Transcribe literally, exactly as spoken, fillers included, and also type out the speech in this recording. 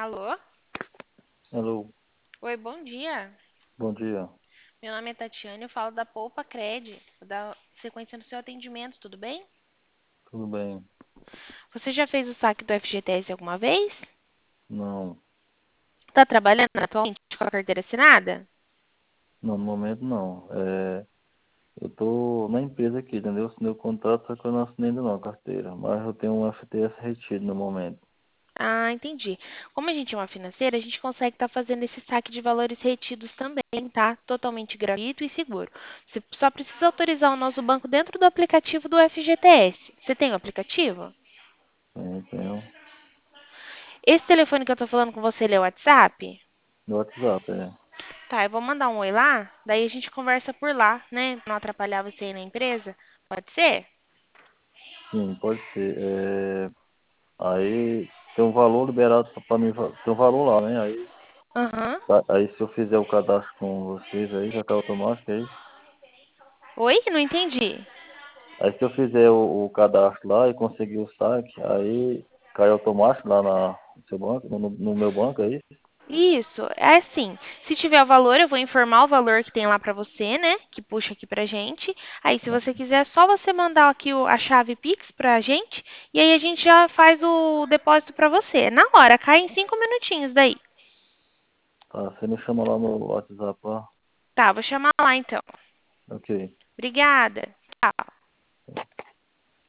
Alô? Alô, Oi, bom dia. bom dia. Meu nome é Tatiane, eu falo da Poupa Cred. Vou dar sequência no seu atendimento, tudo bem? Tudo bem? Você já fez o saque do F G T S alguma vez? Não, Está trabalhando atualmente com a carteira assinada? não, no momento não. É, eu tô na empresa aqui, entendeu? Assinei o contrato, só que eu não assinei ainda não a carteira. Mas eu tenho um F T S retido no momento. Ah, entendi. Como a gente é uma financeira, a gente consegue estar fazendo esse saque de valores retidos também, tá? Totalmente gratuito e seguro. Você só precisa autorizar o nosso banco dentro do aplicativo do F G T S. Você tem o aplicativo? Tenho, tenho Esse telefone que eu estou falando com você, ele é o WhatsApp? no WhatsApp, é. Tá, eu vou mandar um oi lá, daí a gente conversa por lá, né? Pra não atrapalhar você aí na empresa. Pode ser? Sim, pode ser. É, aí tem um valor liberado para mim, fa- tem um valor lá, né? Aí, Aham. tá- aí se eu fizer o cadastro com vocês aí, já cai automático aí. Oi? Não entendi. Aí se eu fizer o, o cadastro lá e conseguir o saque, aí cai automático lá na, no seu banco, no, no meu banco aí. Isso, é assim. Se tiver o valor, eu vou informar o valor que tem lá pra você, né? Que puxa aqui pra gente. Aí, se você quiser, é só você mandar aqui o- a chave Pix pra gente. E aí a gente já faz o depósito pra você. Na hora, cai em cinco minutinhos daí. Tá, você me chama lá no WhatsApp lá. Tá, vou chamar lá então. Ok. Obrigada. Tchau.